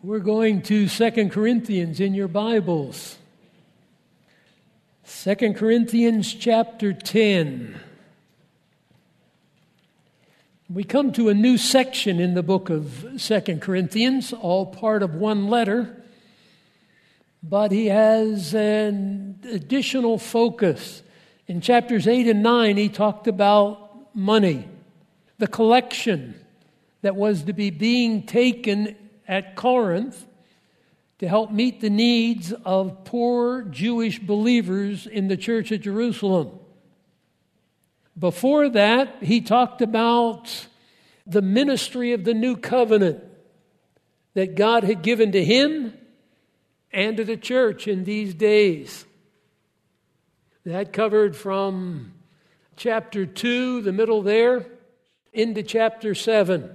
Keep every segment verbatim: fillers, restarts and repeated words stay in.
We're going to Second Corinthians in your Bibles. Second Corinthians chapter ten. We come to a new section in the book of Second Corinthians, all part of one letter, but he has an additional focus. In chapters eight and nine, he talked about money, the collection that was to be being taken at Corinth to help meet the needs of poor Jewish believers in the church at Jerusalem. Before that, he talked about the ministry of the new covenant that God had given to him and to the church in these days. That covered from chapter two, the middle there, into chapter seven.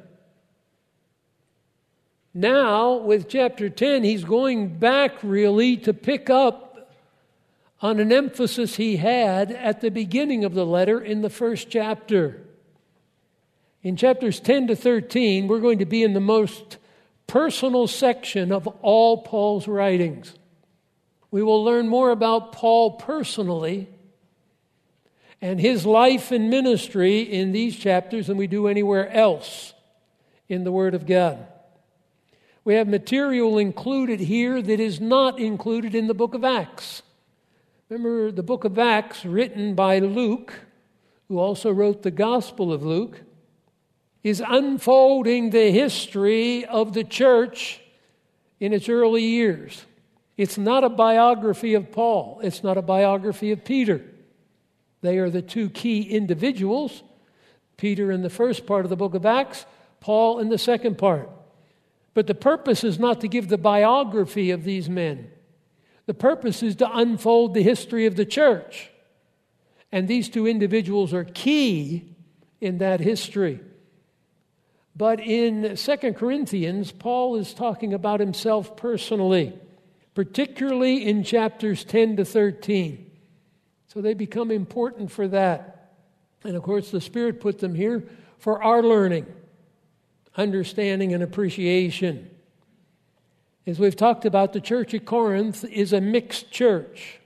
Now, with chapter ten, he's going back really to pick up on an emphasis he had at the beginning of the letter in the first chapter. In chapters ten to thirteen, we're going to be in the most personal section of all Paul's writings. We will learn more about Paul personally and his life and ministry in these chapters than we do anywhere else in the Word of God. We have material included here that is not included in the book of Acts. Remember, the book of Acts, written by Luke, who also wrote the Gospel of Luke, is unfolding the history of the church in its early years. It's not a biography of Paul. It's not a biography of Peter. They are the two key individuals, Peter in the first part of the book of Acts, Paul in the second part. But the purpose is not to give the biography of these men. The purpose is to unfold the history of the church. And these two individuals are key in that history. But in Second Corinthians, Paul is talking about himself personally, particularly in chapters ten to thirteen. So they become important for that. And of course, the Spirit put them here for our learning, understanding, and appreciation. As we've talked about, the church at Corinth is a mixed church.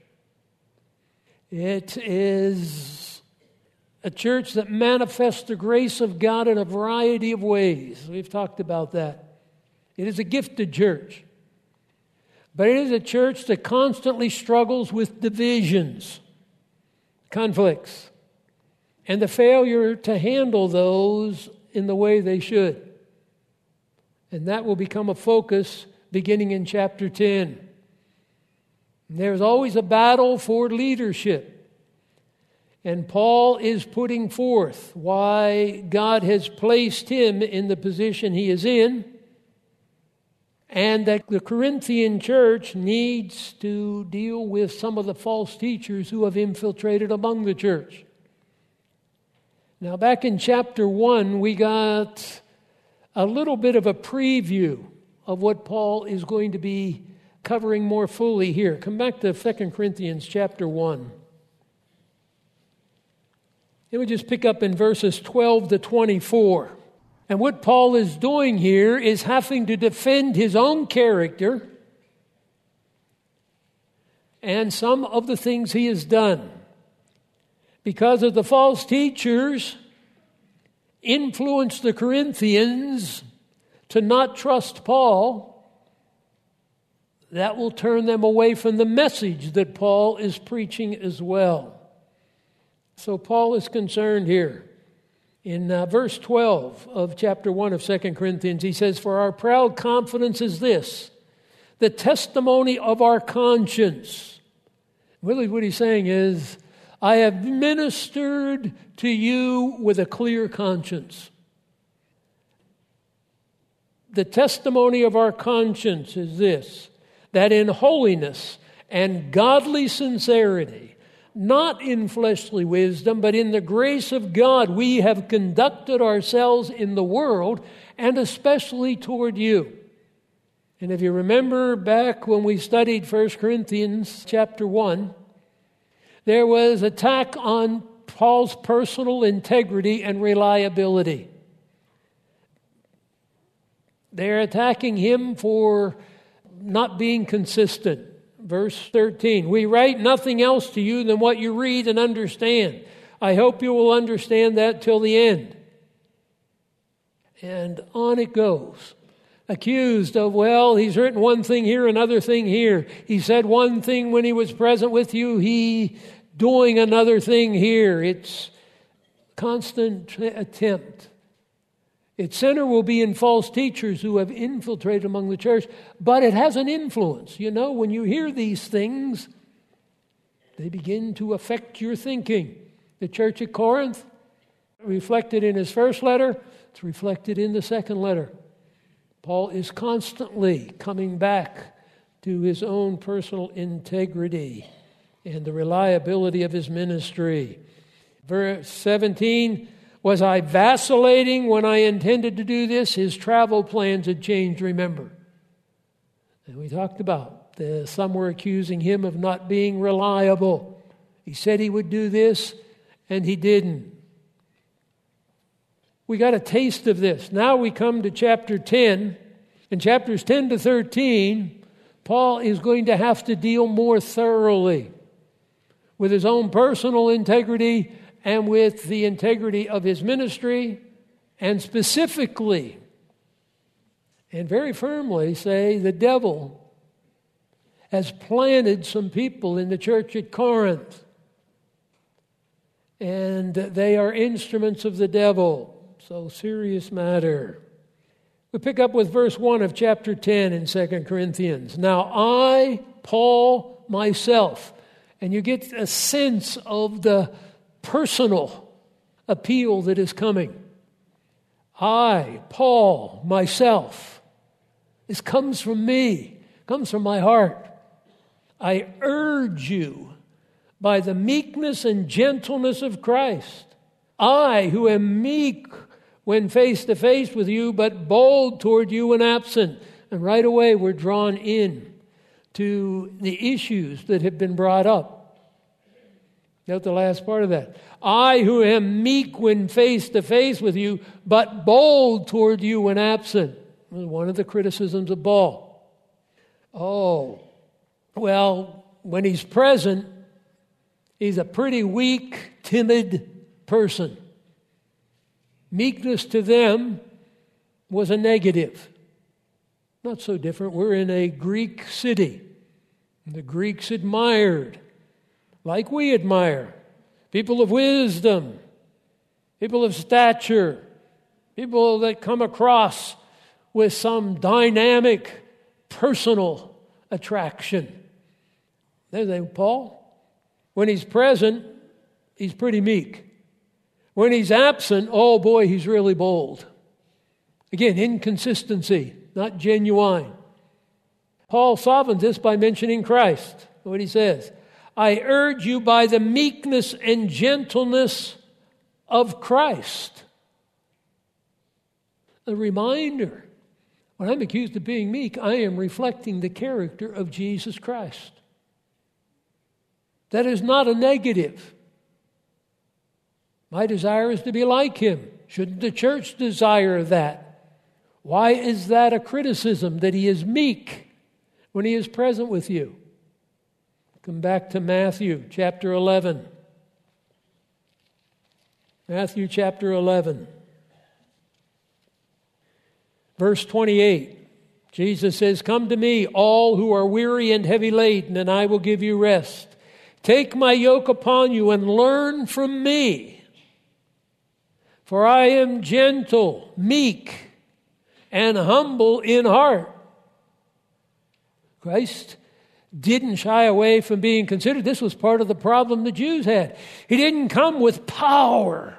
It is a church that manifests the grace of God in a variety of ways. We've talked about that. It is a gifted church. But it is a church that constantly struggles with divisions, conflicts, and the failure to handle those in the way they should. And that will become a focus beginning in chapter ten. There's always a battle for leadership. And Paul is putting forth why God has placed him in the position he is in, and that the Corinthian church needs to deal with some of the false teachers who have infiltrated among the church. Now, back in chapter one, we got a little bit of a preview of what Paul is going to be covering more fully here. Come back to Second Corinthians chapter one. And we just pick up in verses twelve to twenty-four. And what Paul is doing here is having to defend his own character and some of the things he has done. Because of the false teachers influenced the Corinthians to not trust Paul, that will turn them away from the message that Paul is preaching as well. So Paul is concerned here. In uh, verse twelve of chapter one of Second Corinthians, he says, "For our proud confidence is this, the testimony of our conscience." Really what he's saying is, I have ministered to you with a clear conscience. The testimony of our conscience is this, that in holiness and godly sincerity, not in fleshly wisdom, but in the grace of God, we have conducted ourselves in the world, and especially toward you. And if you remember back when we studied First Corinthians chapter one, there was attack on Paul's personal integrity and reliability. They're attacking him for not being consistent. Verse thirteen, we write nothing else to you than what you read and understand. I hope you will understand that till the end. And on it goes. Accused of, well, he's written one thing here, another thing here. He said one thing when he was present with you, he doing another thing here. It's constant attempt. Its center will be in false teachers who have infiltrated among the church, but it has an influence. You know, when you hear these things, they begin to affect your thinking. The church at Corinth, reflected in his first letter, it's reflected in the second letter. Paul is constantly coming back to his own personal integrity and the reliability of his ministry. Verse seventeen, was I vacillating when I intended to do this? His travel plans had changed, remember. And we talked about the, some were accusing him of not being reliable. He said he would do this, and he didn't. We got a taste of this. Now we come to chapter ten. In chapters ten to thirteen, Paul is going to have to deal more thoroughly with his own personal integrity and with the integrity of his ministry, and specifically and very firmly say the devil has planted some people in the church at Corinth, and they are instruments of the devil. So, serious matter. We pick up with verse one of chapter ten in Second Corinthians. Now I, Paul, myself, and you get a sense of the personal appeal that is coming. I, Paul, myself. This comes from me, comes from my heart. I urge you by the meekness and gentleness of Christ. I, who am meek when face to face with you, but bold toward you when absent. And right away we're drawn in to the issues that have been brought up. Note the last part of that. I, who am meek when face to face with you, but bold toward you when absent. One of the criticisms of Paul. Oh, well, when he's present, he's a pretty weak, timid person. Meekness to them was a negative. Not so different. We're in a Greek city. The Greeks admired, like we admire, people of wisdom, people of stature, people that come across with some dynamic, personal attraction. There's a Paul. When he's present, he's pretty meek. When he's absent, oh boy, he's really bold. Again, inconsistency, not genuine. Paul softens this by mentioning Christ. What he says, I urge you by the meekness and gentleness of Christ. A reminder, when I'm accused of being meek, I am reflecting the character of Jesus Christ. That is not a negative. My desire is to be like him. Shouldn't the church desire that? Why is that a criticism, that he is meek when he is present with you? Come back to Matthew chapter eleven. Matthew chapter eleven. Verse twenty-eight. Jesus says, come to me, all who are weary and heavy laden, and I will give you rest. Take my yoke upon you and learn from me. For I am gentle, meek, and humble in heart. Christ didn't shy away from being considered. This was part of the problem the Jews had. He didn't come with power.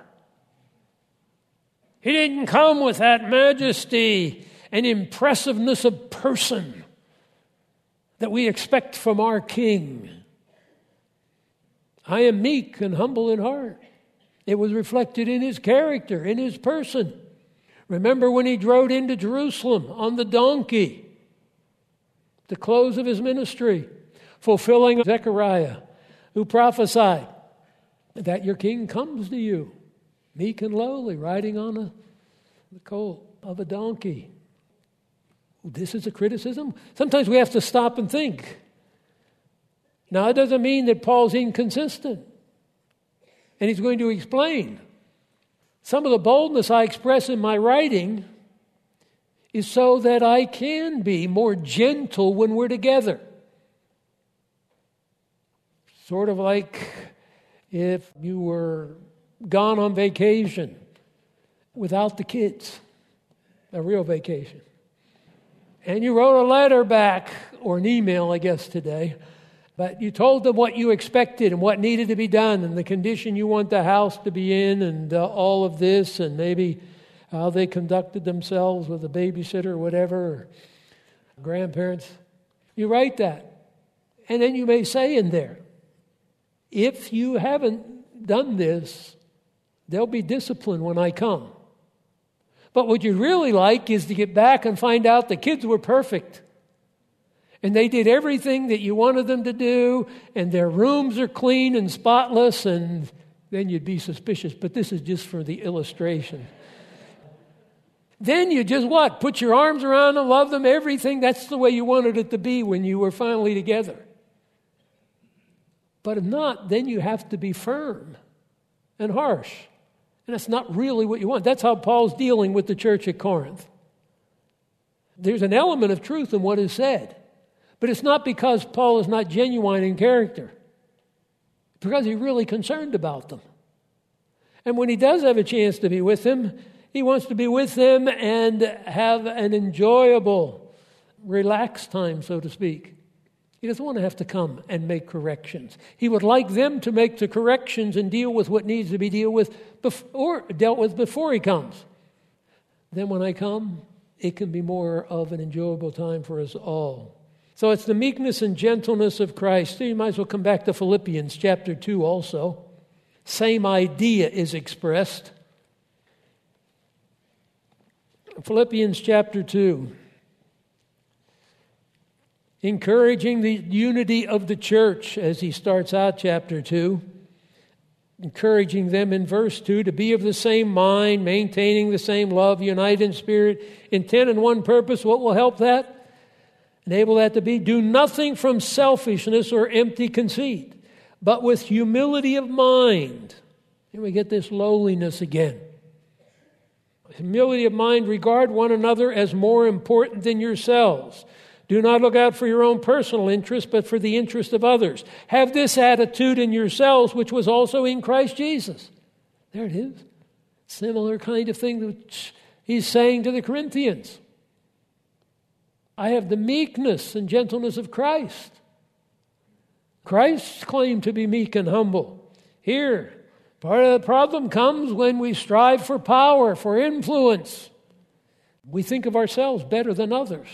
He didn't come with that majesty and impressiveness of person that we expect from our King. I am meek and humble in heart. It was reflected in his character, in his person. Remember when he rode into Jerusalem on the donkey, the close of his ministry, fulfilling Zechariah, who prophesied that your king comes to you, meek and lowly, riding on a, the colt of a donkey. This is a criticism? Sometimes we have to stop and think. Now, it doesn't mean that Paul's inconsistent. And he's going to explain. Some of the boldness I express in my writing is so that I can be more gentle when we're together. Sort of like if you were gone on vacation without the kids, a real vacation. And you wrote a letter back, or an email, I guess, today, but you told them what you expected and what needed to be done and the condition you want the house to be in and uh, all of this, and maybe how they conducted themselves with a babysitter or whatever, or grandparents. You write that. And then you may say in there, if you haven't done this, there'll be discipline when I come. But what you'd really like is to get back and find out the kids were perfect. And they did everything that you wanted them to do, and their rooms are clean and spotless, and then you'd be suspicious. But this is just for the illustration. Then you just what? Put your arms around them, love them, everything. That's the way you wanted it to be when you were finally together. But if not, then you have to be firm and harsh. And that's not really what you want. That's how Paul's dealing with the church at Corinth. There's an element of truth in what is said. But it's not because Paul is not genuine in character. It's because he's really concerned about them. And when he does have a chance to be with them, he wants to be with them and have an enjoyable, relaxed time, so to speak. He doesn't want to have to come and make corrections. He would like them to make the corrections and deal with what needs to be dealt with before, dealt with before he comes. Then when I come, it can be more of an enjoyable time for us all. So it's the meekness and gentleness of Christ. So you might as well come back to Philippians chapter two also. Same idea is expressed. Philippians chapter two. Encouraging the unity of the church as he starts out chapter two. Encouraging them in verse two to be of the same mind, maintaining the same love, united in spirit, intent and one purpose. What will help that? Enable that to be. Do nothing from selfishness or empty conceit, but with humility of mind. Here we get this lowliness again. Humility of mind, regard one another as more important than yourselves. Do not look out for your own personal interest, but for the interest of others. Have this attitude in yourselves, which was also in Christ Jesus. There it is. Similar kind of thing that he's saying to the Corinthians. I have the meekness and gentleness of Christ. Christ claimed to be meek and humble. Here, part of the problem comes when we strive for power, for influence. We think of ourselves better than others.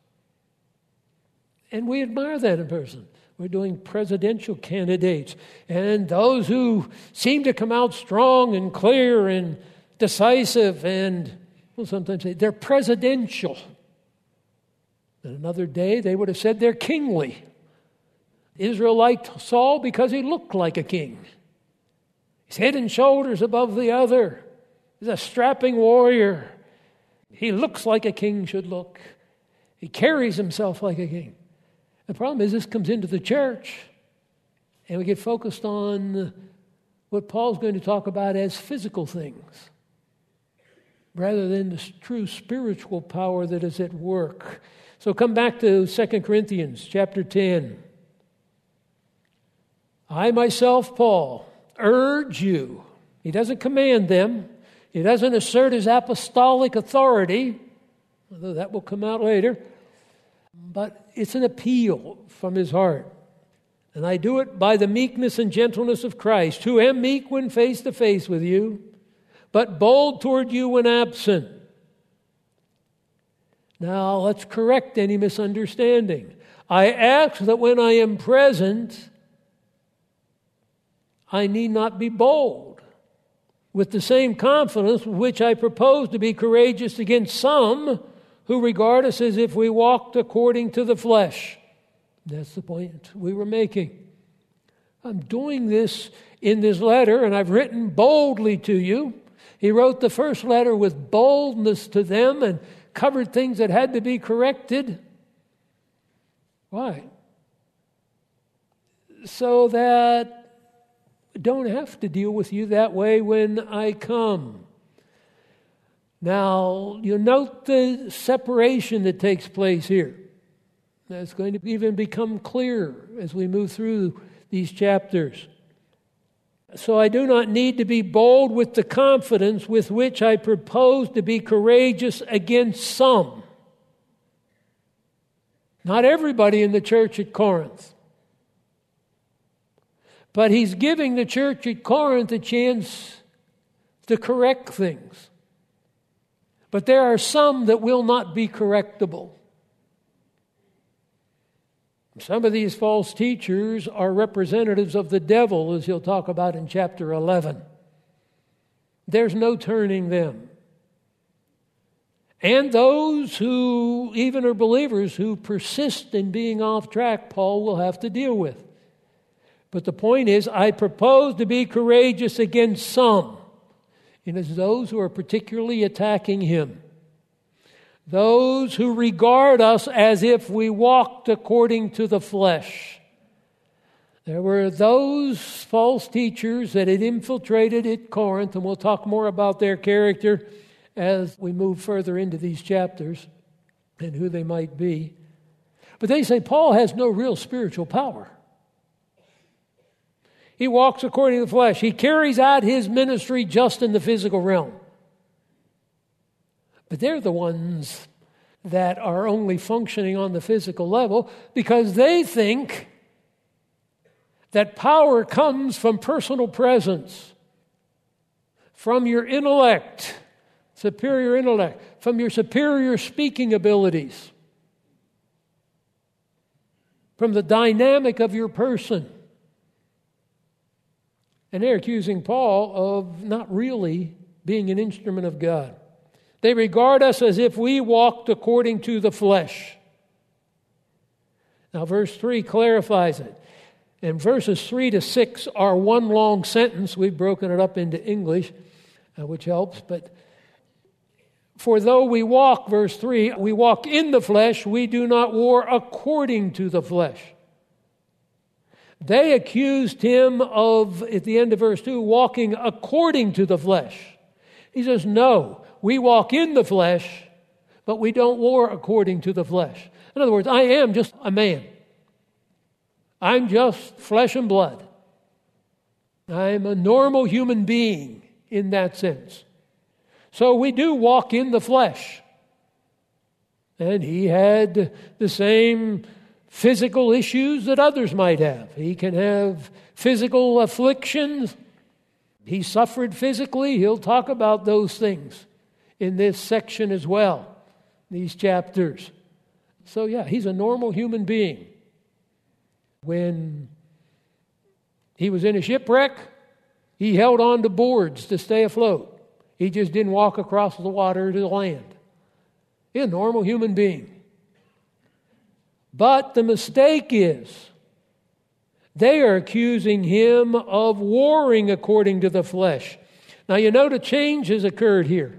And we admire that in person. We're doing presidential candidates. And those who seem to come out strong and clear and decisive and, well, sometimes say they're presidential. And another day they would have said they're kingly. Israel liked Saul because he looked like a king. He's head and shoulders above the other. He's a strapping warrior. He looks like a king should look. He carries himself like a king. The problem is this comes into the church, and we get focused on what Paul's going to talk about as physical things, rather than the true spiritual power that is at work. So come back to Second Corinthians chapter ten. I myself, Paul, urge you. He doesn't command them. He doesn't assert his apostolic authority, although that will come out later. But it's an appeal from his heart. And I do it by the meekness and gentleness of Christ, who am meek when face to face with you, but bold toward you when absent. Now, let's correct any misunderstanding. I ask that when I am present, I need not be bold, with the same confidence with which I propose to be courageous against some who regard us as if we walked according to the flesh. That's the point we were making. I'm doing this in this letter, and I've written boldly to you. He wrote the first letter with boldness to them and covered things that had to be corrected. Why? So that I don't have to deal with you that way when I come. Now, you'll note the separation that takes place here. That's going to even become clearer as we move through these chapters. So I do not need to be bold with the confidence with which I propose to be courageous against some. Not everybody in the church at Corinth. But he's giving the church at Corinth a chance to correct things. But there are some that will not be correctable. Some of these false teachers are representatives of the devil, as he'll talk about in chapter eleven. There's no turning them. And those who even are believers who persist in being off track, Paul will have to deal with. But the point is, I propose to be courageous against some. And it's those who are particularly attacking him. Those who regard us as if we walked according to the flesh. There were those false teachers that had infiltrated at Corinth, and we'll talk more about their character as we move further into these chapters and who they might be. But they say Paul has no real spiritual power. He walks according to the flesh. He carries out his ministry just in the physical realm. But they're the ones that are only functioning on the physical level because they think that power comes from personal presence, from your intellect, superior intellect, from your superior speaking abilities, from the dynamic of your person. And they're accusing Paul of not really being an instrument of God. They regard us as if we walked according to the flesh. Now, verse three clarifies it. And verses three to six are one long sentence. We've broken it up into English, uh, which helps. But for though we walk, verse three, we walk in the flesh, we do not war according to the flesh. They accused him of, at the end of verse two, walking according to the flesh. He says, no, we walk in the flesh, but we don't war according to the flesh. In other words, I am just a man. I'm just flesh and blood. I'm a normal human being in that sense. So we do walk in the flesh. And he had the same physical issues that others might have. He can have physical afflictions. He suffered physically. He'll talk about those things in this section as well, these chapters. So yeah, he's a normal human being. When he was in a shipwreck, he held on to boards to stay afloat. He just didn't walk across the water to the land. He's a normal human being. But the mistake is, they are accusing him of warring according to the flesh. Now you note a change has occurred here.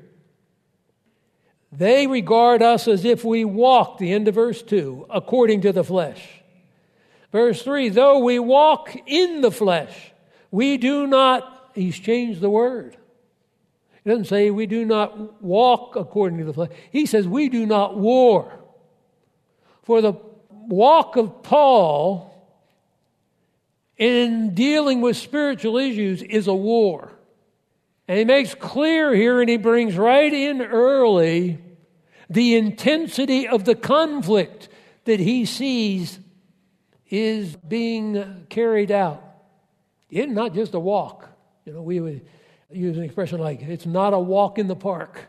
They regard us as if we walk, the end of verse two, according to the flesh. Verse three, though we walk in the flesh, we do not, he's changed the word. He doesn't say we do not walk according to the flesh. He says we do not war. For the walk of Paul in dealing with spiritual issues is a war. And he makes clear here, and he brings right in early the intensity of the conflict that he sees is being carried out. It's not just a walk. You know, we would use an expression like, it's not a walk in the park.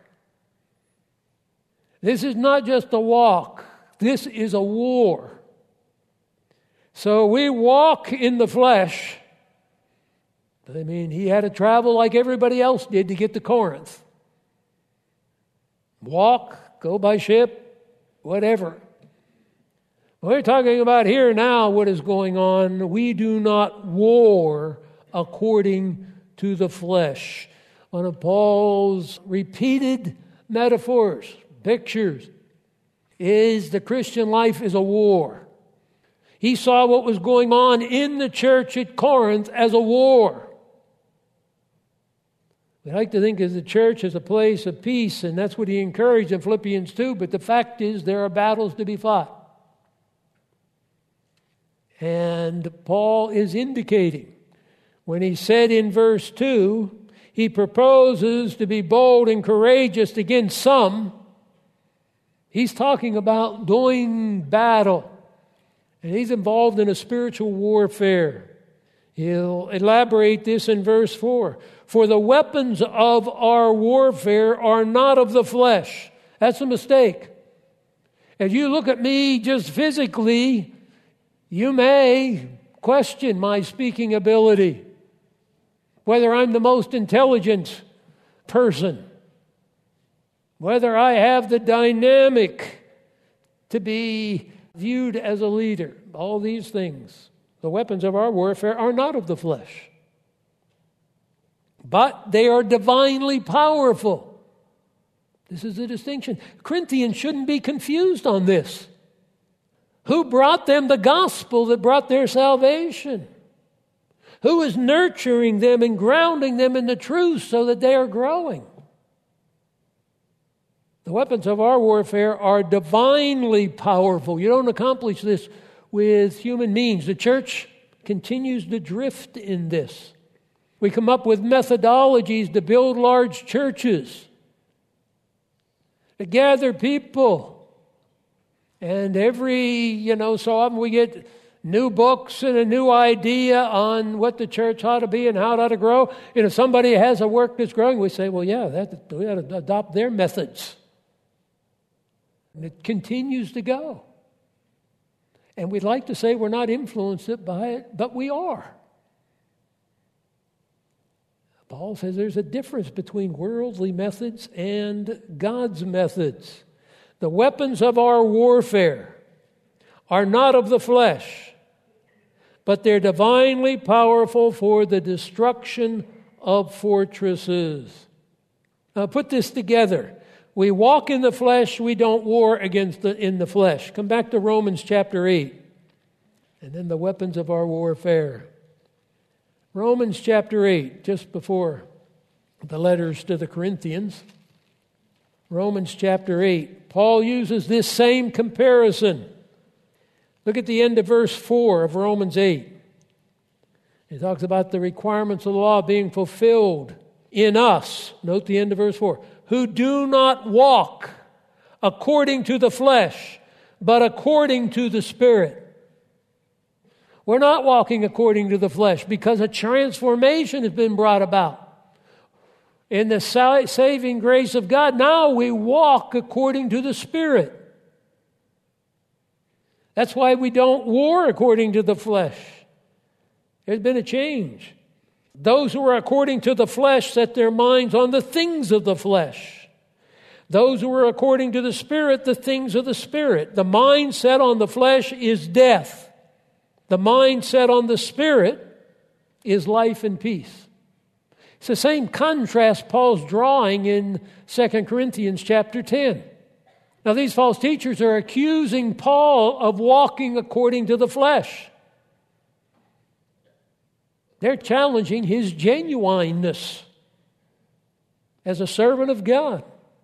This is not just a walk. This is a war. So we walk in the flesh. I mean, he had to travel like everybody else did to get to Corinth. Walk, go by ship, whatever. We're talking about here now what is going on. We do not war according to the flesh. One of Paul's repeated metaphors, pictures, is the Christian life is a war. He saw what was going on in the church at Corinth as a war. We like to think of the church as a place of peace, and that's what he encouraged in Philippians two, but the fact is there are battles to be fought. And Paul is indicating, when he said in verse two, he proposes to be bold and courageous against some, he's talking about doing battle. And he's involved in a spiritual warfare. He'll elaborate this in verse four. For the weapons of our warfare are not of the flesh. That's a mistake. If you look at me just physically, you may question my speaking ability, whether I'm the most intelligent person, whether I have the dynamic to be viewed as a leader. All these things, the weapons of our warfare are not of the flesh, but they are divinely powerful. This is the distinction. Corinthians shouldn't be confused on this. Who brought them the gospel that brought their salvation? Who is nurturing them and grounding them in the truth so that they are growing? The weapons of our warfare are divinely powerful. You don't accomplish this with human means. The church continues to drift in this. We come up with methodologies to build large churches, to gather people. And every, you know, so often we get new books and a new idea on what the church ought to be and how it ought to grow. And if somebody has a work that's growing, we say, well, yeah, that, we ought to adopt their methods. And it continues to go. And we'd like to say we're not influenced by it, but we are. Paul says there's a difference between worldly methods and God's methods. The weapons of our warfare are not of the flesh, but they're divinely powerful for the destruction of fortresses. Now put this together. We walk in the flesh, we don't war against the in the flesh. Come back to Romans chapter eight. And then the weapons of our warfare. Romans chapter eight, just before the letters to the Corinthians. Romans chapter eight. Paul uses this same comparison. Look at the end of verse four of Romans eight. He talks about the requirements of the law being fulfilled in us. Note the end of verse four. Who do not walk according to the flesh, but according to the Spirit. We're not walking according to the flesh because a transformation has been brought about. In the saving grace of God, now we walk according to the Spirit. That's why we don't war according to the flesh. There's been a change. Those who are according to the flesh set their minds on the things of the flesh. Those who are according to the Spirit, the things of the Spirit. The mind set on the flesh is death. The mind set on the Spirit is life and peace. It's the same contrast Paul's drawing in Second Corinthians chapter ten. Now, these false teachers are accusing Paul of walking according to the flesh. They're challenging his genuineness as a servant of God.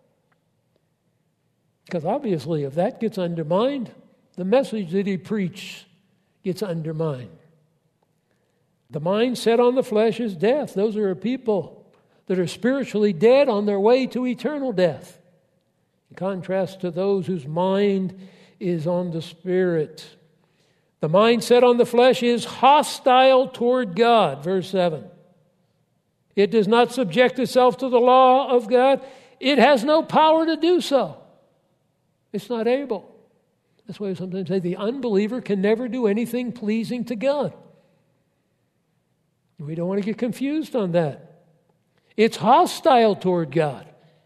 Because obviously, if that gets undermined, the message that he preached gets undermined. The mind set on the flesh is death. Those are people that are spiritually dead on their way to eternal death. In contrast to those whose mind is on the Spirit. The mind set on the flesh is hostile toward God, verse seven. It does not subject itself to the law of God. It has no power to do so. It's not able. That's why we sometimes say the unbeliever can never do anything pleasing to God. We don't want to get confused on that. It's hostile toward God.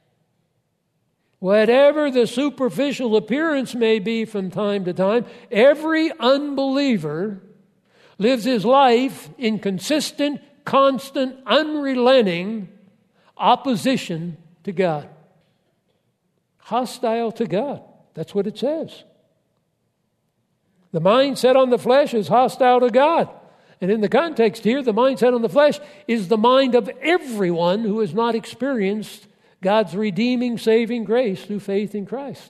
Whatever the superficial appearance may be from time to time, every unbeliever lives his life in consistent, constant, unrelenting opposition to God. hostile to God. That's what it says. The mind set on the flesh is hostile to God. And in the context here, the mind set on the flesh is the mind of everyone who has not experienced God's redeeming, saving grace through faith in Christ.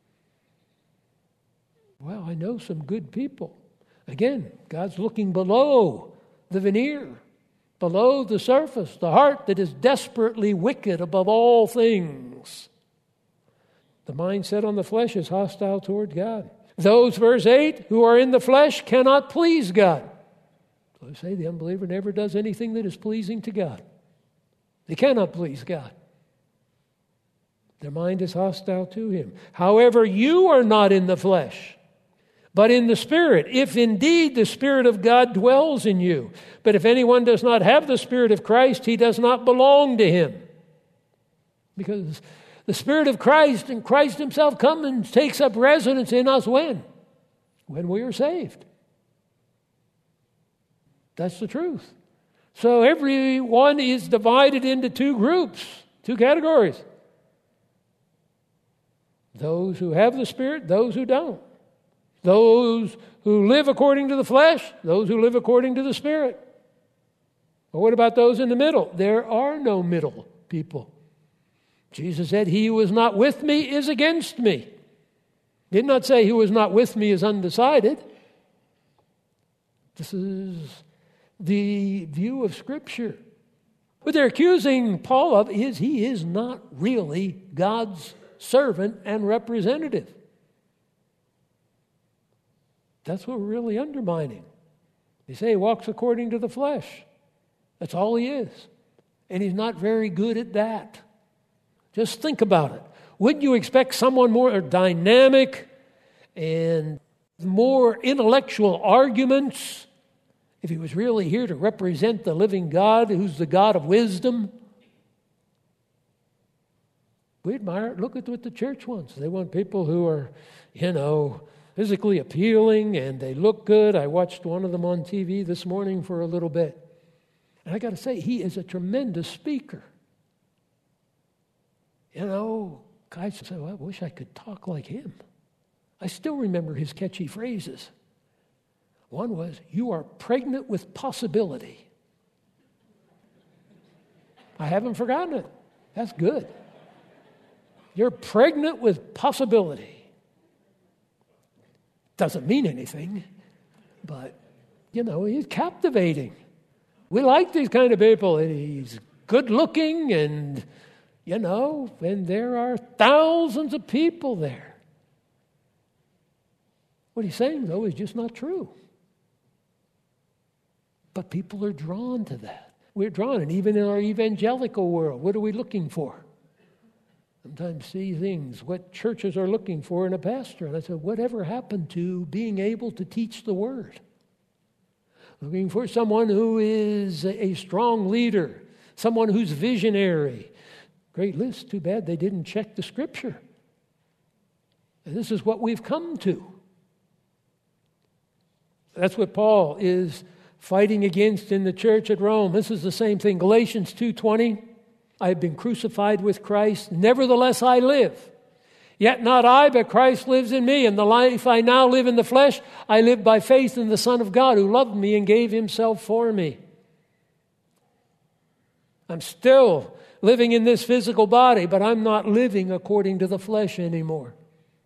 Well, I know some good people. Again, God's looking below the veneer, below the surface, the heart that is desperately wicked above all things. The mind set on the flesh is hostile toward God. Those, verse eight, who are in the flesh cannot please God. So I say the unbeliever never does anything that is pleasing to God. They cannot please God. Their mind is hostile to Him. However, you are not in the flesh, but in the Spirit, if indeed the Spirit of God dwells in you. But if anyone does not have the Spirit of Christ, he does not belong to Him. Because the Spirit of Christ and Christ Himself comes and takes up residence in us when? When we are saved. That's the truth. So everyone is divided into two groups, two categories. Those who have the Spirit, those who don't. Those who live according to the flesh, those who live according to the Spirit. But what about those in the middle? There are no middle people. Jesus said, "He who is not with me is against me." Did not say, "He who is not with me is undecided." This is the view of Scripture. What they're accusing Paul of is he is not really God's servant and representative. That's what we're really undermining. They say he walks according to the flesh. That's all he is. And he's not very good at that. Just think about it. Wouldn't you expect someone more dynamic and more intellectual arguments if he was really here to represent the living God, who's the God of wisdom? We admire it. Look at what the church wants. They want people who are, you know, physically appealing and they look good. I watched one of them on T V this morning for a little bit. And I got to say, he is a tremendous speaker. You know, guys say, well, I wish I could talk like him. I still remember his catchy phrases. One was, "You are pregnant with possibility." I haven't forgotten it. That's good. You're pregnant with possibility. Doesn't mean anything, but, you know, he's captivating. We like these kind of people. And he's good looking and, you know, and there are thousands of people there. What he's saying, though, is just not true. But people are drawn to that. We're drawn, and even in our evangelical world, what are we looking for? Sometimes see things, what churches are looking for in a pastor. And I said, whatever happened to being able to teach the Word? Looking for someone who is a strong leader, someone who's visionary. Great list. Too bad they didn't check the Scripture. And this is what we've come to. That's what Paul is fighting against in the church at Rome. This is the same thing. Galatians two twenty. I have been crucified with Christ. Nevertheless I live. Yet not I, but Christ lives in me. And the life I now live in the flesh, I live by faith in the Son of God who loved me and gave Himself for me. I'm still living in this physical body, but I'm not living according to the flesh anymore.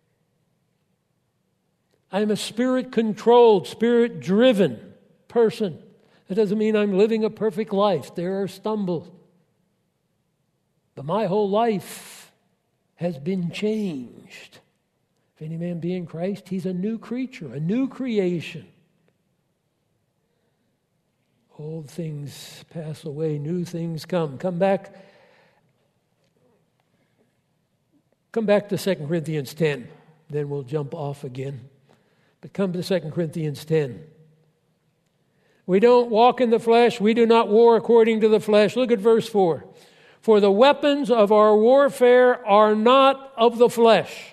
I'm a spirit-controlled, spirit-driven person. That doesn't mean I'm living a perfect life. There are stumbles. But my whole life has been changed. If any man be in Christ, he's a new creature, a new creation. Old things pass away, new things come. Come back. Come back to Second Corinthians ten. Then we'll jump off again. But come to Second Corinthians ten. We don't walk in the flesh. We do not war according to the flesh. Look at verse four. For the weapons of our warfare are not of the flesh.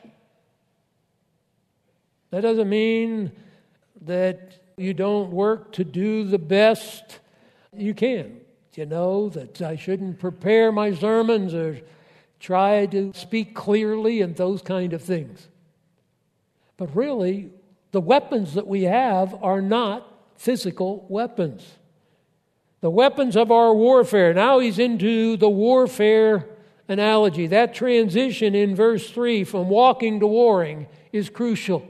That doesn't mean that you don't work to do the best you can. You know, that I shouldn't prepare my sermons or try to speak clearly and those kind of things. But really, the weapons that we have are not physical weapons. The weapons of our warfare. Now he's into the warfare analogy. That transition in verse three from walking to warring is crucial.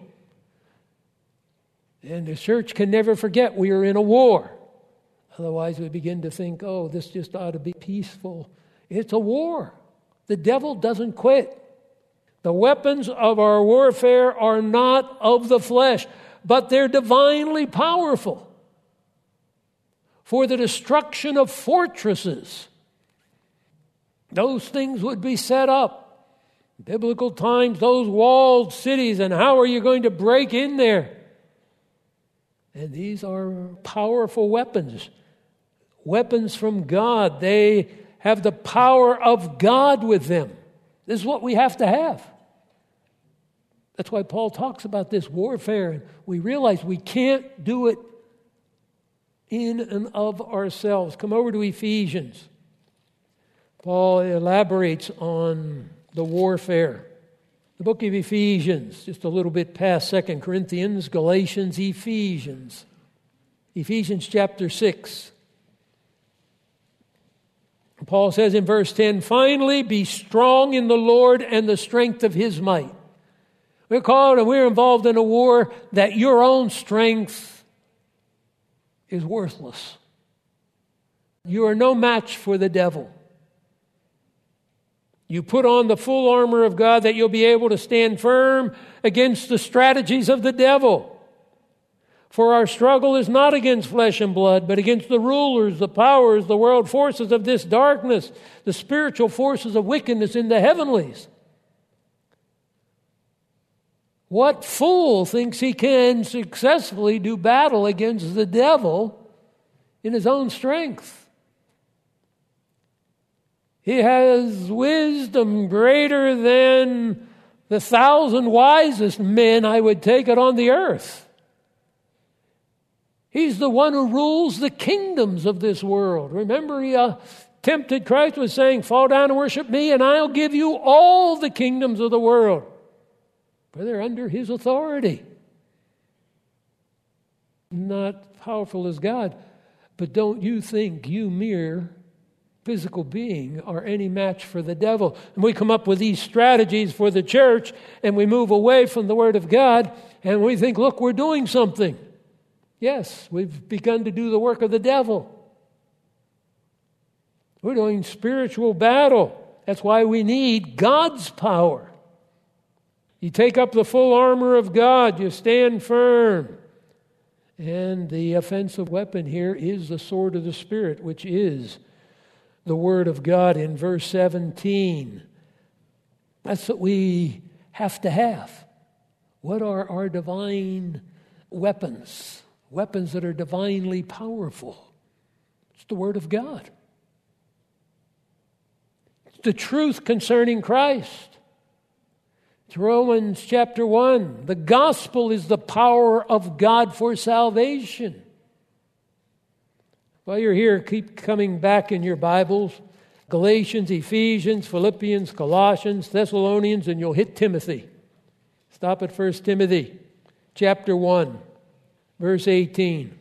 And the church can never forget we are in a war. Otherwise we begin to think, oh, this just ought to be peaceful. It's a war. The devil doesn't quit. The weapons of our warfare are not of the flesh, but they're divinely powerful for the destruction of fortresses. Those things would be set up. Biblical times, those walled cities, and how are you going to break in there? And these are powerful weapons. Weapons from God. They have the power of God with them. This is what we have to have. That's why Paul talks about this warfare. And we realize we can't do it in and of ourselves. Come over to Ephesians. Paul elaborates on the warfare. The book of Ephesians, just a little bit past Second Corinthians, Galatians, Ephesians. Ephesians chapter six. Paul says in verse ten, finally be strong in the Lord and the strength of His might. We're called and we're involved in a war that your own strength is worthless. You are no match for the devil. You put on the full armor of God that you'll be able to stand firm against the strategies of the devil. For our struggle is not against flesh and blood, but against the rulers, the powers, the world forces of this darkness, the spiritual forces of wickedness in the heavenlies. What fool thinks he can successfully do battle against the devil in his own strength? He has wisdom greater than the thousand wisest men, I would take it, on the earth. He's the one who rules the kingdoms of this world. Remember, he uh, tempted Christ with saying, fall down and worship me, and I'll give you all the kingdoms of the world. For they're under his authority. Not powerful as God, but don't you think you mere physical being are any match for the devil? And we come up with these strategies for the church, and we move away from the Word of God, and we think, look, we're doing something. Yes, we've begun to do the work of the devil. We're doing spiritual battle. That's why we need God's power. You take up the full armor of God, you stand firm. And the offensive weapon here is the sword of the Spirit, which is the Word of God in verse seventeen. That's what we have to have. What are our divine weapons? Weapons that are divinely powerful. It's the Word of God. It's the truth concerning Christ. It's Romans chapter one. The gospel is the power of God for salvation. While you're here, keep coming back in your Bibles. Galatians, Ephesians, Philippians, Colossians, Thessalonians, and you'll hit Timothy. Stop at First Timothy chapter one, verse eighteen.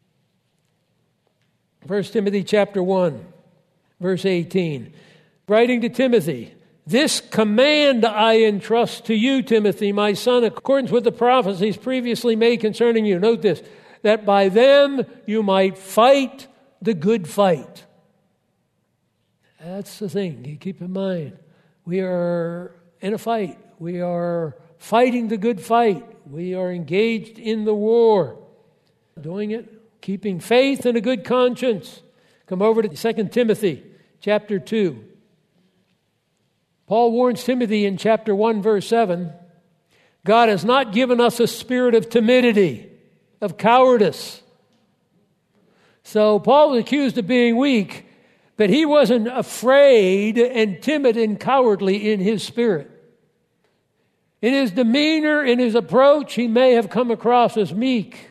First Timothy chapter one, verse eighteen. Writing to Timothy, this command I entrust to you, Timothy, my son, according with the prophecies previously made concerning you. Note this, that by them you might fight the good fight. That's the thing you keep in mind. We are in a fight. We are fighting the good fight. We are engaged in the war. Doing it, keeping faith and a good conscience. Come over to Second Timothy chapter two. Paul warns Timothy in chapter one, verse seven, God has not given us a spirit of timidity, of cowardice. So Paul was accused of being weak, but he wasn't afraid and timid and cowardly in his spirit. In his demeanor, in his approach, he may have come across as meek.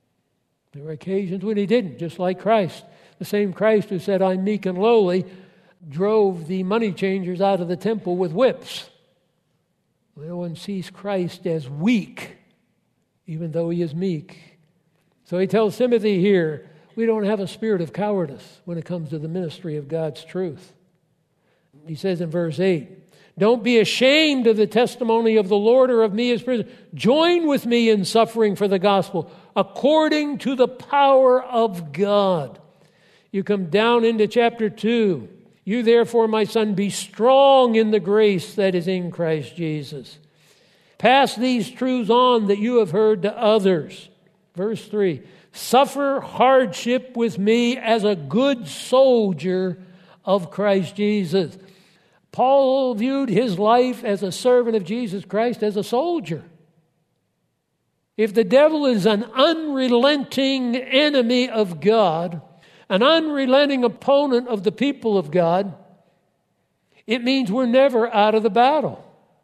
There were occasions when he didn't, just like Christ. The same Christ who said, I'm meek and lowly, drove the money changers out of the temple with whips. No one sees Christ as weak, even though he is meek. So he tells Timothy here, we don't have a spirit of cowardice when it comes to the ministry of God's truth. He says in verse eight, don't be ashamed of the testimony of the Lord or of me as prisoner. Join with me in suffering for the gospel, according to the power of God. You come down into chapter two. You therefore, my son, be strong in the grace that is in Christ Jesus. Pass these truths on that you have heard to others. Verse three, suffer hardship with me as a good soldier of Christ Jesus. Paul viewed his life as a servant of Jesus Christ as a soldier. If the devil is an unrelenting enemy of God, an unrelenting opponent of the people of God, it means we're never out of the battle.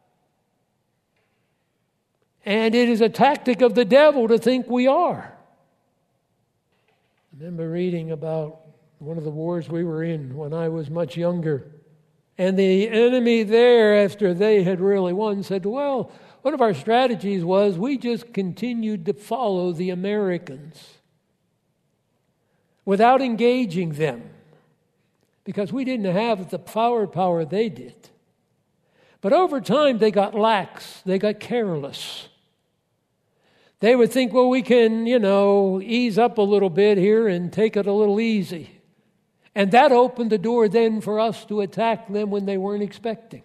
And it is a tactic of the devil to think we are. I remember reading about one of the wars we were in when I was much younger. And the enemy there, after they had really won, said, well, one of our strategies was we just continued to follow the Americans without engaging them, because we didn't have the power power they did. But over time, they got lax. They got careless. They would think, well, we can, you know, ease up a little bit here and take it a little easy. And that opened the door then for us to attack them when they weren't expecting.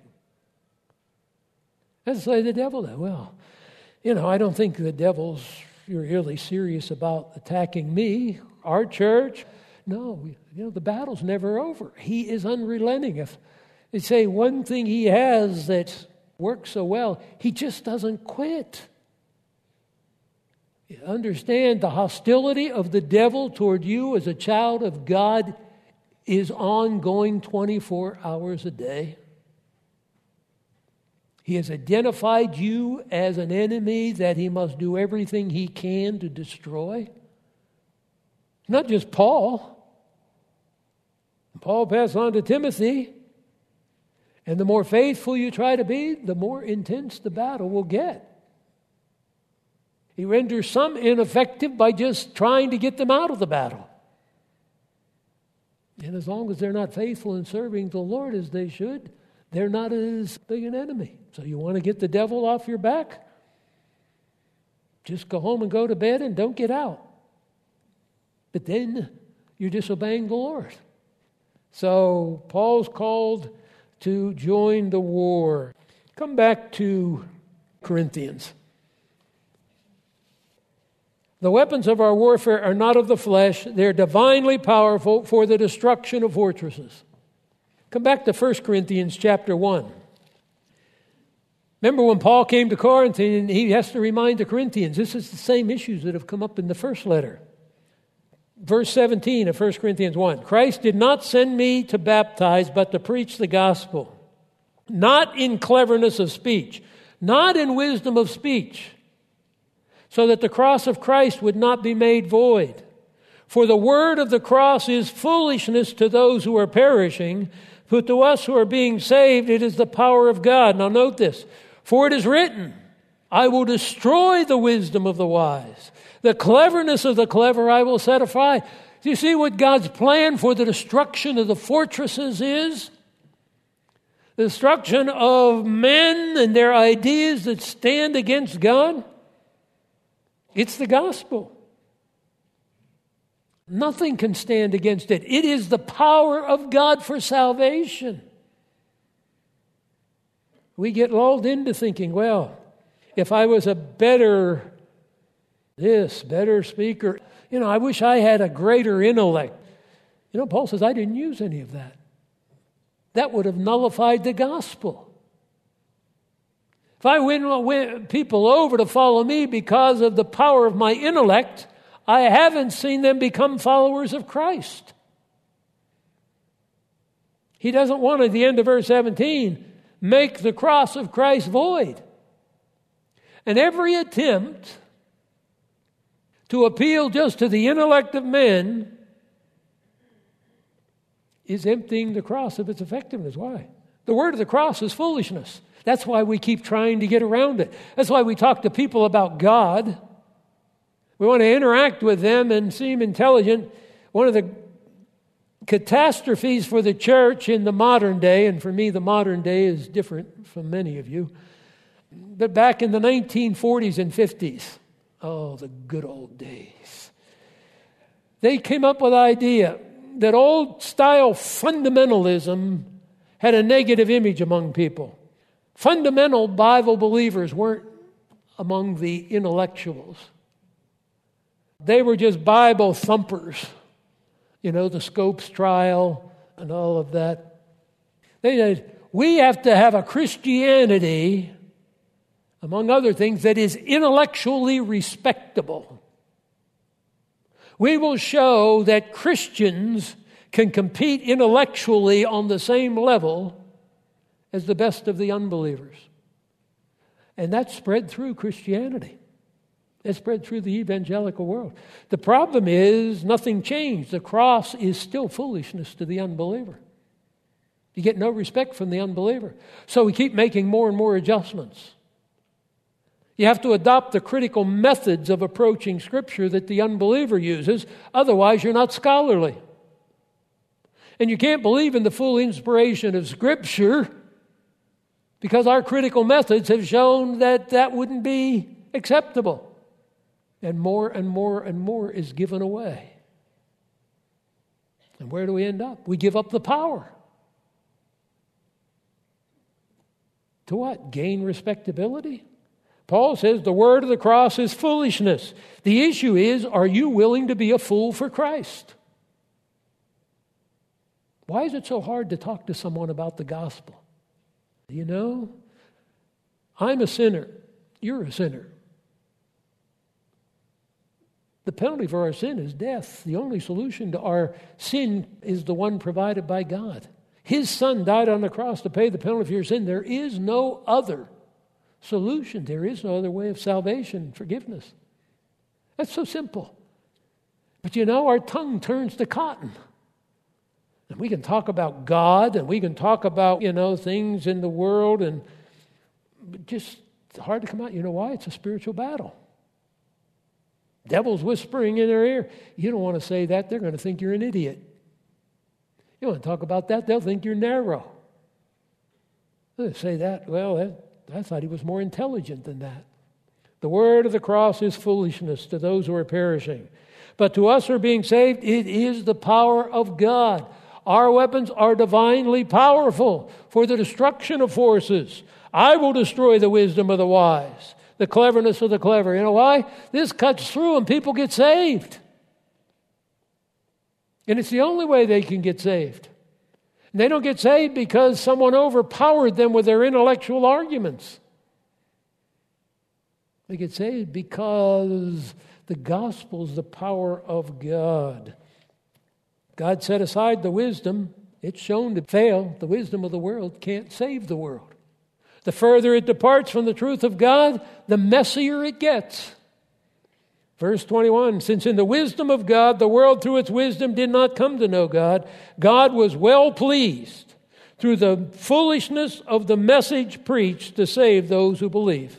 That's like the devil. Well, you know, I don't think the devil's really serious about attacking me, our church. No, you know, the battle's never over. He is unrelenting. If they say one thing he has that works so well, he just doesn't quit. You understand the hostility of the devil toward you as a child of God is ongoing twenty-four hours a day. He has identified you as an enemy that he must do everything he can to destroy. Not just Paul. Paul passed on to Timothy. And the more faithful you try to be, the more intense the battle will get. He renders some ineffective by just trying to get them out of the battle. And as long as they're not faithful in serving the Lord as they should, they're not as big an enemy. So you want to get the devil off your back? Just go home and go to bed and don't get out. But then you're disobeying the Lord. So Paul's called to join the war. Come back to Corinthians. The weapons of our warfare are not of the flesh. They're divinely powerful for the destruction of fortresses. Come back to First Corinthians chapter one. Remember when Paul came to Corinth, and he has to remind the Corinthians, this is the same issues that have come up in the first letter. Verse seventeen of First Corinthians one. Christ did not send me to baptize, but to preach the gospel. Not in cleverness of speech, not in wisdom of speech, so that the cross of Christ would not be made void. For the word of the cross is foolishness to those who are perishing, but to us who are being saved, it is the power of God. Now note this. For it is written, I will destroy the wisdom of the wise. The cleverness of the clever I will set aside. Do you see what God's plan for the destruction of the fortresses is? The destruction of men and their ideas that stand against God. It's the gospel. Nothing can stand against it. It is the power of God for salvation. We get lulled into thinking, well, if I was a better this, better speaker, you know, I wish I had a greater intellect. You know, Paul says, I didn't use any of that. That would have nullified the gospel. If I win, win people over to follow me because of the power of my intellect, I haven't seen them become followers of Christ. He doesn't want, at the end of verse seventeen, make the cross of Christ void. And every attempt to appeal just to the intellect of men is emptying the cross of its effectiveness. Why? The word of the cross is foolishness. That's why we keep trying to get around it. That's why we talk to people about God. We want to interact with them and seem intelligent. One of the catastrophes for the church in the modern day, and for me the modern day is different from many of you, but back in the nineteen forties and fifties, oh, the good old days, they came up with the idea that old-style fundamentalism had a negative image among people. Fundamental Bible believers weren't among the intellectuals. They were just Bible thumpers. You know, the Scopes trial and all of that. They said, we have to have a Christianity, among other things, that is intellectually respectable. We will show that Christians can compete intellectually on the same level as the best of the unbelievers. And that spread through Christianity. It spread through the evangelical world. The problem is nothing changed. The cross is still foolishness to the unbeliever. You get no respect from the unbeliever. So we keep making more and more adjustments. You have to adopt the critical methods of approaching Scripture that the unbeliever uses. Otherwise, you're not scholarly. And you can't believe in the full inspiration of Scripture because our critical methods have shown that that wouldn't be acceptable. And more and more and more is given away. And where do we end up? We give up the power. To what? Gain respectability? Paul says the word of the cross is foolishness. The issue is, are you willing to be a fool for Christ? Why is it so hard to talk to someone about the gospel? You know, I'm a sinner. You're a sinner. The penalty for our sin is death. The only solution to our sin is the one provided by God. His Son died on the cross to pay the penalty for your sin. There is no other solution. There is no other way of salvation, forgiveness. That's so simple. But you know, our tongue turns to cotton. And we can talk about God, and we can talk about, you know, things in the world, and just it's hard to come out. You know why? It's a spiritual battle. Devil's whispering in their ear. You don't want to say that. They're going to think you're an idiot. You want to talk about that, they'll think you're narrow. They say that, well, that, I thought he was more intelligent than that. The word of the cross is foolishness to those who are perishing. But to us who are being saved, it is the power of God. Our weapons are divinely powerful for the destruction of forces. I will destroy the wisdom of the wise, the cleverness of the clever. You know why? This cuts through and people get saved. And it's the only way they can get saved. And they don't get saved because someone overpowered them with their intellectual arguments. They get saved because the gospel is the power of God. God set aside the wisdom. It's shown to fail. The wisdom of the world can't save the world. The further it departs from the truth of God, the messier it gets. Verse twenty-one, since in the wisdom of God, the world through its wisdom did not come to know God, God was well pleased through the foolishness of the message preached to save those who believe.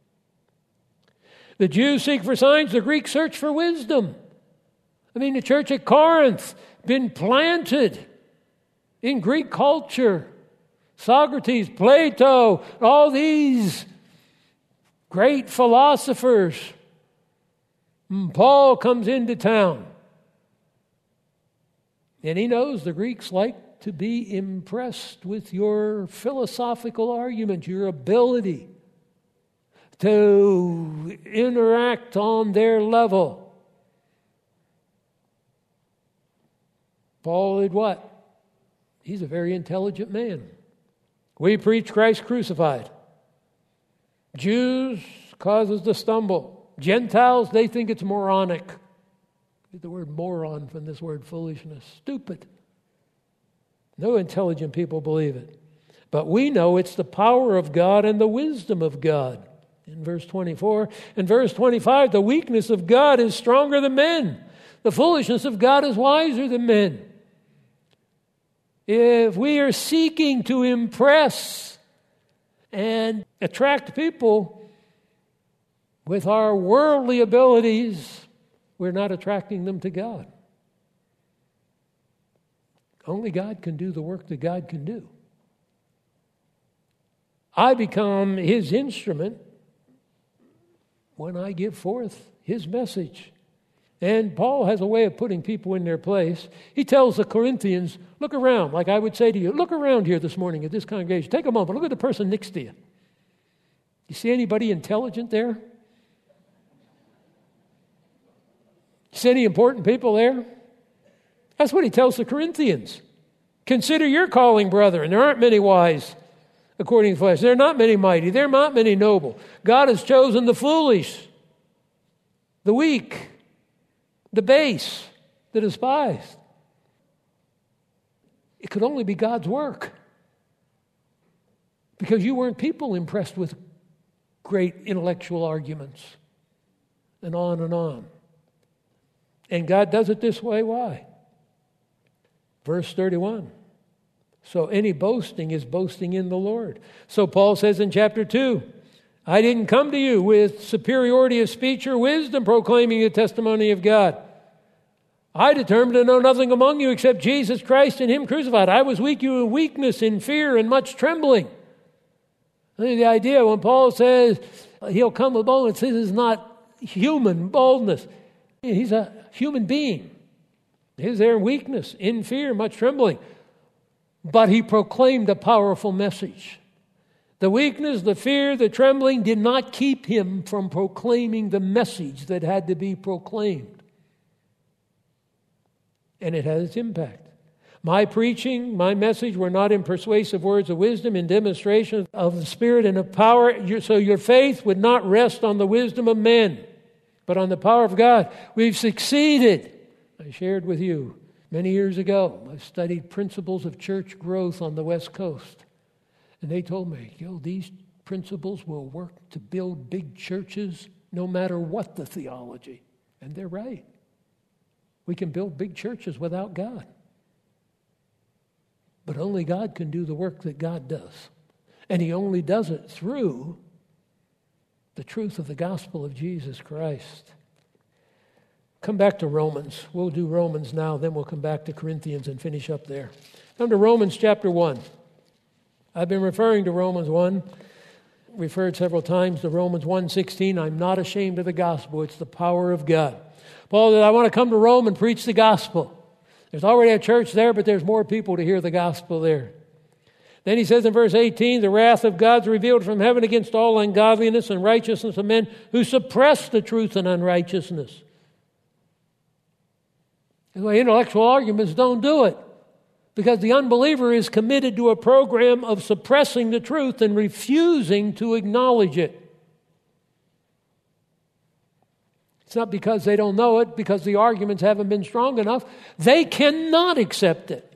The Jews seek for signs, the Greeks search for wisdom. I mean, the church at Corinth been planted in Greek culture. Socrates, Plato, all these great philosophers. Paul comes into town. And he knows the Greeks like to be impressed with your philosophical argument, your ability to interact on their level. Paul did what? He's a very intelligent man. We preach Christ crucified. Jews cause us to stumble. Gentiles, they think it's moronic. Get the word moron from this word foolishness. Stupid. No intelligent people believe it. But we know it's the power of God and the wisdom of God. In verse twenty-four. In verse twenty-five, the weakness of God is stronger than men. The foolishness of God is wiser than men. if we are seeking to impress and attract people with our worldly abilities, we're not attracting them to God. Only God can do the work that God can do. I become His instrument when I give forth His message. And Paul has a way of putting people in their place. He tells the Corinthians, look around, like I would say to you, look around here this morning at this congregation. Take a moment, look at the person next to you. You see anybody intelligent there? You see any important people there? That's what he tells the Corinthians. Consider your calling, brethren. There aren't many wise according to the flesh. There are not many mighty. There are not many noble. God has chosen the foolish, the weak, the base, the despised. It could only be God's work. Because you weren't people impressed with great intellectual arguments and on and on. And God does it this way. Why? Verse thirty-one. So any boasting is boasting in the Lord. So Paul says in chapter two, I didn't come to you with superiority of speech or wisdom proclaiming the testimony of God. I determined to know nothing among you except Jesus Christ and Him crucified. I was weak, you in weakness, in fear, and much trembling. I think the idea when Paul says He'll come with boldness, this is not human boldness. He's a human being. He's there in weakness, in fear, much trembling. But He proclaimed a powerful message. The weakness, the fear, the trembling did not keep Him from proclaiming the message that had to be proclaimed. And it had its impact. My preaching, my message were not in persuasive words of wisdom, in demonstration of the Spirit and of power, so your faith would not rest on the wisdom of men, but on the power of God. We've succeeded. I shared with you many years ago, I studied principles of church growth on the West Coast. And they told me, yo, these principles will work to build big churches no matter what the theology. And they're right. We can build big churches without God. But only God can do the work that God does. And He only does it through the truth of the gospel of Jesus Christ. Come back to Romans. We'll do Romans now, then we'll come back to Corinthians and finish up there. Come to Romans chapter one. I've been referring to Romans one, referred several times to Romans one sixteen. I'm not ashamed of the gospel. It's the power of God. Paul said, I want to come to Rome and preach the gospel. There's already a church there, but there's more people to hear the gospel there. Then he says in verse eighteen, the wrath of God's revealed from heaven against all ungodliness and righteousness of men who suppress the truth and unrighteousness. The intellectual arguments don't do it, because the unbeliever is committed to a program of suppressing the truth and refusing to acknowledge it. It's not because they don't know it, because the arguments haven't been strong enough. They cannot accept it.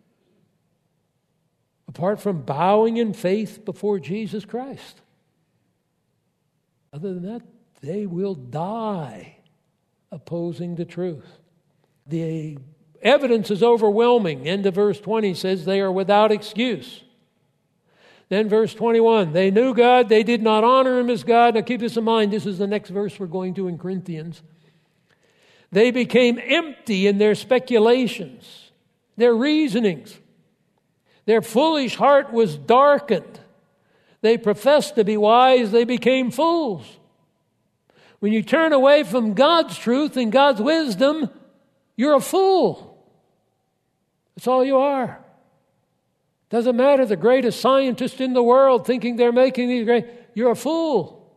Apart from bowing in faith before Jesus Christ. Other than that, they will die opposing the truth. The evidence is overwhelming. End of verse twenty says they are without excuse. Then verse twenty-one, they knew God, they did not honor Him as God. Now keep this in mind, this is the next verse we're going to in Corinthians. They became empty in their speculations, their reasonings. Their foolish heart was darkened. They professed to be wise, they became fools. When you turn away from God's truth and God's wisdom, you're a fool. That's all you are. Doesn't matter the greatest scientist in the world thinking they're making these great, you're a fool.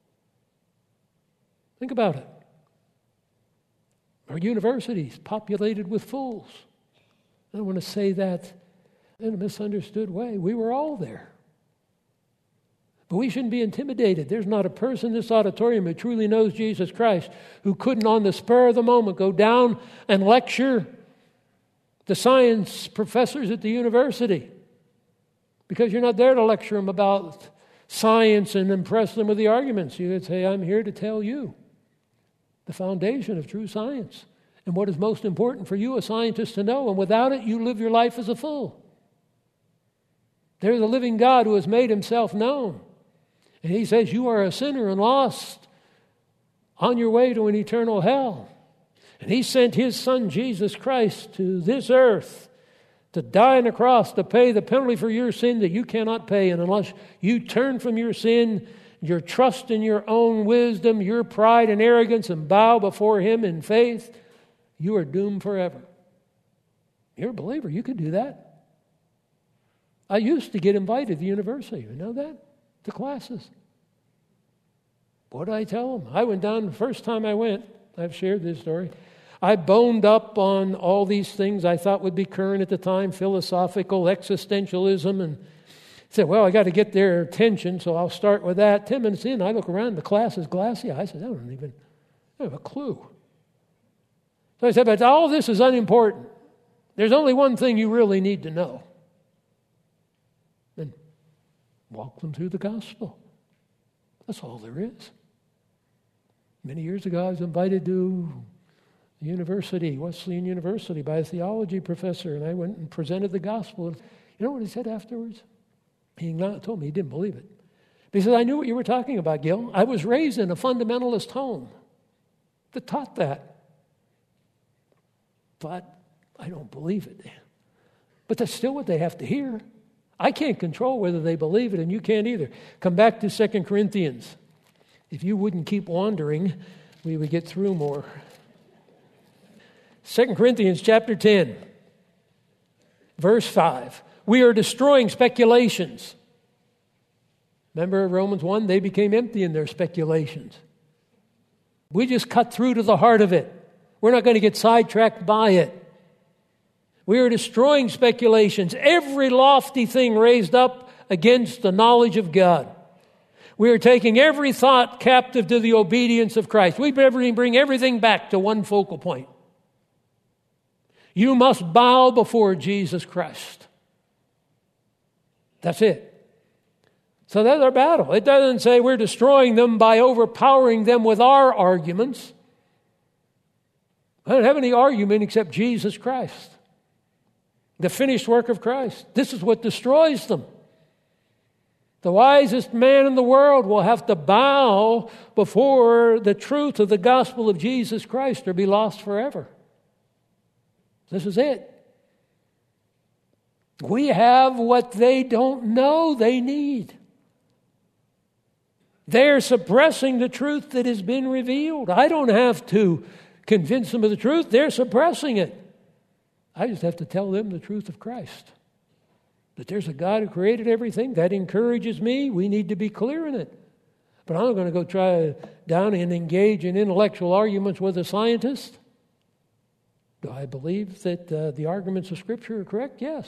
Think about it. Our universities populated with fools. I don't want to say that in a misunderstood way. We were all there. But we shouldn't be intimidated. There's not a person in this auditorium who truly knows Jesus Christ who couldn't on the spur of the moment go down and lecture the science professors at the university. Because you're not there to lecture them about science and impress them with the arguments. You would say, I'm here to tell you the foundation of true science. and what is most important for you, a scientist, to know. And without it, you live your life as a fool. There's a living God who has made himself known. And he says you are a sinner and lost on your way to an eternal hell. And he sent his Son, Jesus Christ, to this earth to die on the cross to pay the penalty for your sin that you cannot pay. And unless you turn from your sin, your trust in your own wisdom, your pride and arrogance, and bow before him in faith, you are doomed forever. You're a believer. You could do that. I used to get invited to university. You know that? To classes. What did I tell them? I went down the first time I went. I've shared this story. I boned up on all these things I thought would be current at the time, philosophical existentialism, and said, well, I got to get their attention, so I'll start with that. Ten minutes in, I look around, the class is glassy. I said, I don't even I have a clue. So I said, but all this is unimportant. There's only one thing you really need to know. And walk them through the gospel. That's all there is. Many years ago, I was invited to the university, Wesleyan University, by a theology professor, and I went and presented the gospel. You know what he said afterwards? He told me he didn't believe it. He said, I knew what you were talking about, Gil. I was raised in a fundamentalist home that taught that. But I don't believe it. But that's still what they have to hear. I can't control whether they believe it, and you can't either. Come back to Second Corinthians. If you wouldn't keep wandering, we would get through more. Second Corinthians chapter ten, verse five. We are destroying speculations. Remember Romans one? They became empty in their speculations. We just cut through to the heart of it. We're not going to get sidetracked by it. We are destroying speculations, every lofty thing raised up against the knowledge of God. We are taking every thought captive to the obedience of Christ. We bring everything back to one focal point. You must bow before Jesus Christ. That's it. So that's our battle. It doesn't say we're destroying them by overpowering them with our arguments. I don't have any argument except Jesus Christ. The finished work of Christ. This is what destroys them. The wisest man in the world will have to bow before the truth of the gospel of Jesus Christ or be lost forever. This is it. We have what they don't know they need. They're suppressing the truth that has been revealed. I don't have to convince them of the truth. They're suppressing it. I just have to tell them the truth of Christ. That there's a God who created everything. That encourages me. We need to be clear in it. But I'm not going to go try down and engage in intellectual arguments with a scientist. Do I believe that uh, the arguments of Scripture are correct? Yes.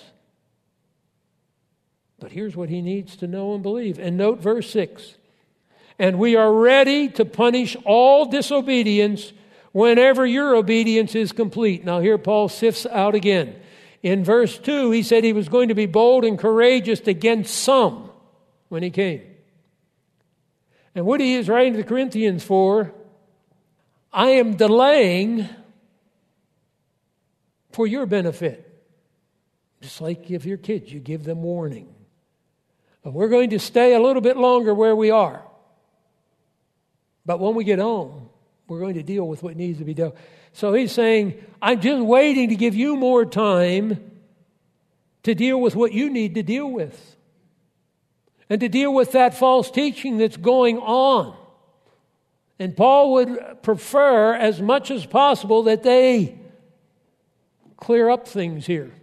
But here's what he needs to know and believe. And note verse six. And we are ready to punish all disobedience whenever your obedience is complete. Now here Paul sifts out again. In verse two, he said he was going to be bold and courageous against some when he came. And what he is writing to the Corinthians for, I am delaying for your benefit. Just like if your kids, you give them warning. But we're going to stay a little bit longer where we are. But when we get home, we're going to deal with what needs to be done. So he's saying, I'm just waiting to give you more time to deal with what you need to deal with. And to deal with that false teaching that's going on. And Paul would prefer as much as possible that they clear up things here.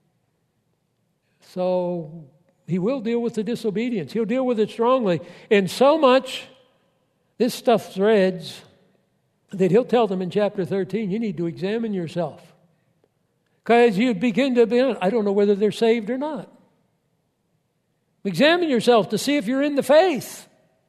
So he will deal with the disobedience. He'll deal with it strongly. And so much, this stuff threads, that he'll tell them in chapter thirteen, you need to examine yourself. Because you begin to be, I don't know whether they're saved or not. Examine yourself to see if you're in the faith.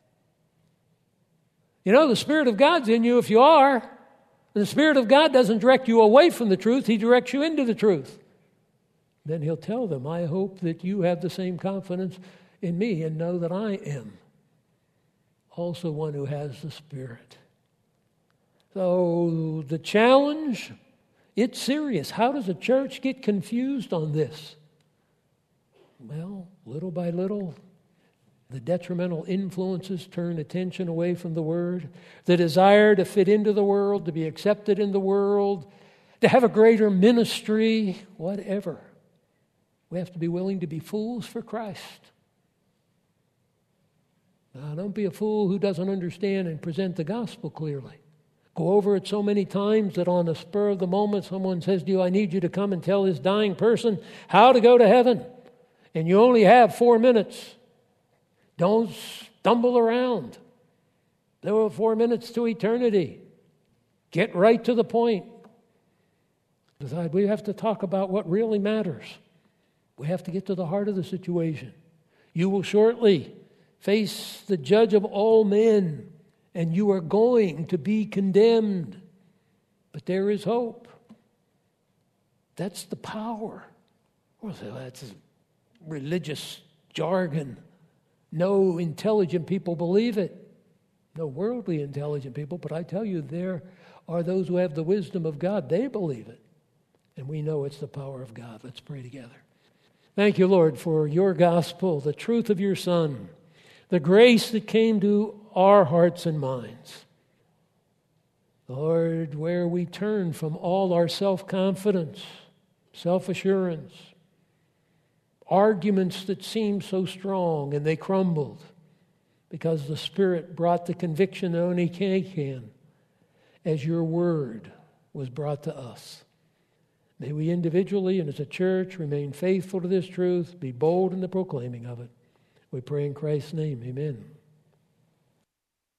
You know, the Spirit of God's in you if you are. And the Spirit of God doesn't direct you away from the truth. He directs you into the truth. Then he'll tell them, I hope that you have the same confidence in me and know that I am also one who has the Spirit. So the challenge It's serious. How does a church get confused on this? Well, little by little, the detrimental influences turn attention away from the Word. The desire to fit into the world, to be accepted in the world, to have a greater ministry, whatever. We have to be willing to be fools for Christ. Now, don't be a fool who doesn't understand and present the gospel clearly. Go over it so many times that on the spur of the moment someone says to you, I need you to come and tell this dying person how to go to heaven. And you only have four minutes. Don't stumble around. There were four minutes to eternity. Get right to the point. Decide we have to talk about what really matters. We have to get to the heart of the situation. You will shortly face the judge of all men, and you are going to be condemned. But there is hope. That's the power. Well, that's religious jargon. No intelligent people believe it. No worldly intelligent people, but I tell you, there are those who have the wisdom of God. They believe it. And we know it's the power of God. Let's pray together. Thank you, Lord, for your gospel, the truth of your Son, the grace that came to our hearts and minds. Lord, where we turn from all our self-confidence, self-assurance, arguments that seemed so strong and they crumbled because the Spirit brought the conviction that only He can as your word was brought to us. May we individually and as a church remain faithful to this truth, be bold in the proclaiming of it. We pray in Christ's name, amen.